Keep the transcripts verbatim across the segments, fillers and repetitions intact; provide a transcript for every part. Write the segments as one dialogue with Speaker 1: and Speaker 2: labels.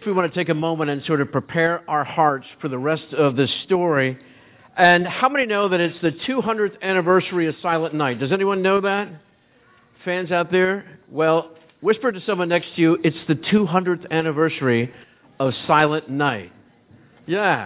Speaker 1: We want to take a moment and sort of prepare our hearts for the rest of this story. And how many know that it's the two hundredth anniversary of Silent Night? Does anyone know that? Fans out there? Well, whisper to someone next to you, it's the two hundredth anniversary of Silent Night. Yeah.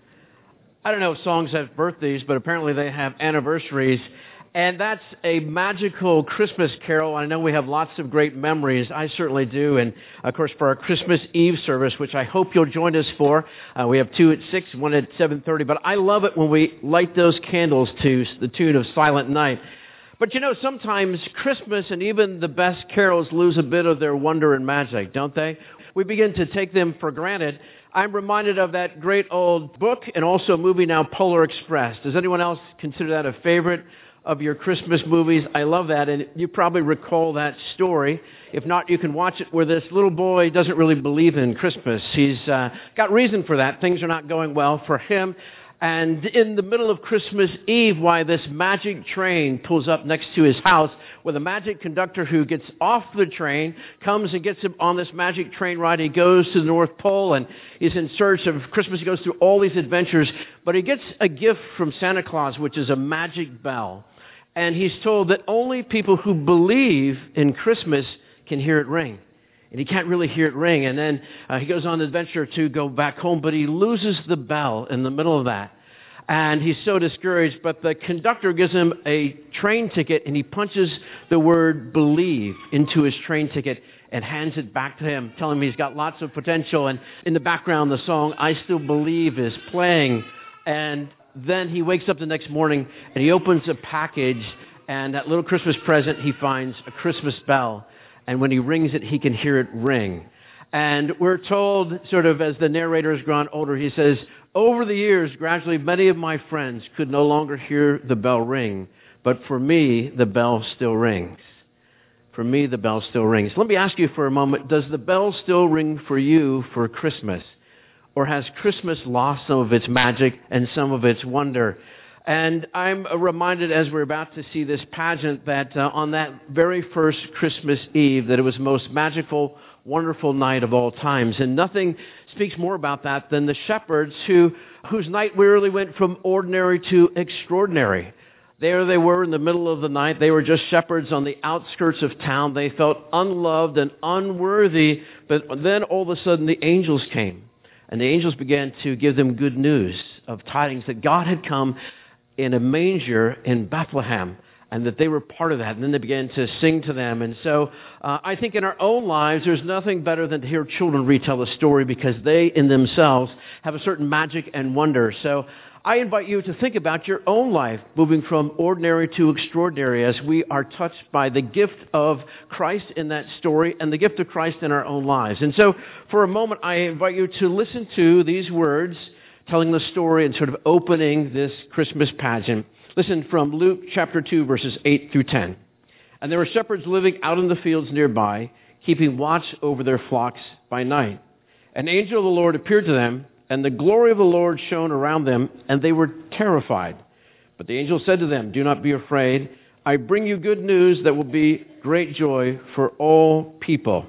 Speaker 1: I don't know if songs have birthdays, but apparently they have anniversaries. And that's a magical Christmas carol. I know we have lots of great memories. I certainly do. And, of course, for our Christmas Eve service, which I hope you'll join us for, uh, we have two at six, one at seven thirty. But I love it when we light those candles to the tune of Silent Night. But, you know, sometimes Christmas and even the best carols lose a bit of their wonder and magic, don't they? We begin to take them for granted. I'm reminded of that great old book and also movie now, Polar Express. Does anyone else consider that a favorite of your Christmas movies? I love that, and you probably recall that story. If not, you can watch it where this little boy doesn't really believe in Christmas. He's uh, got reason for that. Things are not going well for him. And in the middle of Christmas Eve, why this magic train pulls up next to his house with a magic conductor who gets off the train, comes and gets him on this magic train ride. He goes to the North Pole and he's in search of Christmas. He goes through all these adventures, but he gets a gift from Santa Claus, which is a magic bell. And he's told that only people who believe in Christmas can hear it ring. And he can't really hear it ring. And then uh, he goes on an adventure to go back home, but he loses the bell in the middle of that. And he's so discouraged, but the conductor gives him a train ticket, and he punches the word believe into his train ticket and hands it back to him, telling him he's got lots of potential. And in the background, the song, I Still Believe, is playing. And then he wakes up the next morning, and he opens a package, and that little Christmas present, he finds a Christmas bell. And when he rings it, he can hear it ring. And we're told, sort of as the narrator has grown older, he says, over the years, gradually, many of my friends could no longer hear the bell ring. But for me, the bell still rings. For me, the bell still rings. Let me ask you for a moment, does the bell still ring for you for Christmas? Or has Christmas lost some of its magic and some of its wonder? And I'm reminded as we're about to see this pageant that uh, on that very first Christmas Eve, that it was the most magical, wonderful night of all times. And nothing speaks more about that than the shepherds who whose night really went from ordinary to extraordinary. There they were in the middle of the night. They were just shepherds on the outskirts of town. They felt unloved and unworthy. But then all of a sudden the angels came. And the angels began to give them good news of tidings that God had come in a manger in Bethlehem, and that they were part of that. And then they began to sing to them. And so uh, I think in our own lives, there's nothing better than to hear children retell a story, because they in themselves have a certain magic and wonder. So I invite you to think about your own life, moving from ordinary to extraordinary, as we are touched by the gift of Christ in that story and the gift of Christ in our own lives. And so for a moment, I invite you to listen to these words telling the story and sort of opening this Christmas pageant. Listen from Luke chapter two, verses eight through ten. And there were shepherds living out in the fields nearby, keeping watch over their flocks by night. An angel of the Lord appeared to them, and the glory of the Lord shone around them, and they were terrified. But the angel said to them, do not be afraid. I bring you good news that will be great joy for all people.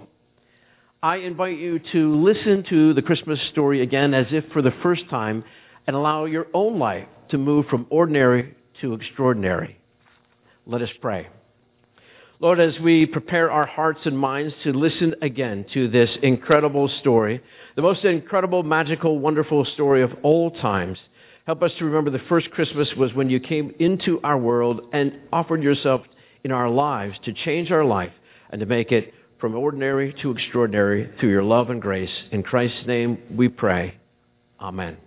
Speaker 1: I invite you to listen to the Christmas story again as if for the first time, and allow your own life to move from ordinary to extraordinary. Let us pray. Lord, as we prepare our hearts and minds to listen again to this incredible story, the most incredible, magical, wonderful story of all times, help us to remember the first Christmas was when you came into our world and offered yourself in our lives to change our life and to make it from ordinary to extraordinary through your love and grace. In Christ's name we pray. Amen.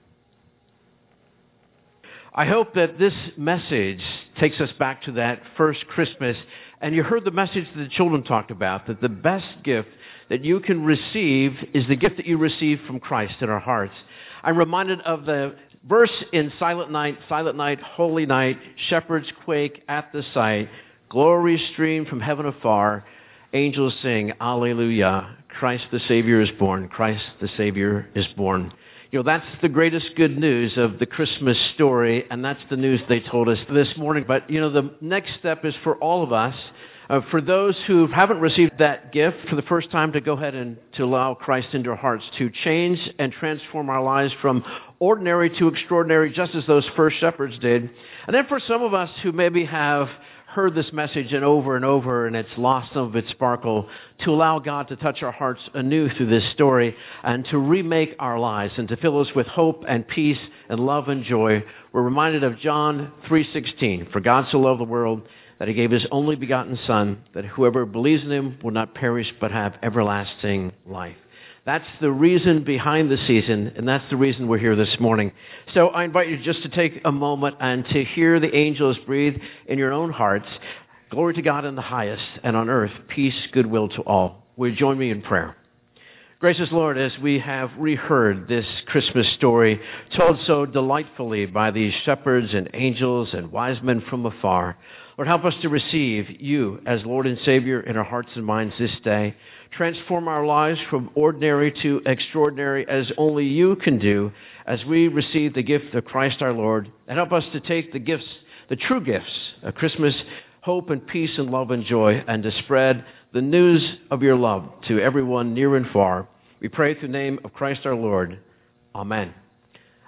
Speaker 1: I hope that this message takes us back to that first Christmas. And you heard the message that the children talked about, that the best gift that you can receive is the gift that you receive from Christ in our hearts. I'm reminded of the verse in Silent Night, Silent Night, Holy Night, shepherds quake at the sight, glory stream from heaven afar, angels sing, Alleluia, Christ the Savior is born, Christ the Savior is born. You know, that's the greatest good news of the Christmas story, and that's the news they told us this morning. But, you know, the next step is for all of us Uh, for those who haven't received that gift for the first time, to go ahead and to allow Christ into our hearts, to change and transform our lives from ordinary to extraordinary, just as those first shepherds did. And then for some of us who maybe have heard this message and over and over and it's lost some of its sparkle, to allow God to touch our hearts anew through this story and to remake our lives and to fill us with hope and peace and love and joy. We're reminded of John three sixteen. For God so loved the world that he gave his only begotten Son, that whoever believes in him will not perish but have everlasting life. That's the reason behind the season, and that's the reason we're here this morning. So I invite you just to take a moment and to hear the angels breathe in your own hearts. Glory to God in the highest, and on earth, peace, goodwill to all. Will you join me in prayer? Gracious Lord, as we have reheard this Christmas story, told so delightfully by these shepherds and angels and wise men from afar, Lord, help us to receive you as Lord and Savior in our hearts and minds this day. Transform our lives from ordinary to extraordinary as only you can do as we receive the gift of Christ our Lord. And help us to take the gifts, the true gifts of Christmas, hope and peace and love and joy, and to spread the news of your love to everyone near and far. We pray through the name of Christ our Lord. Amen.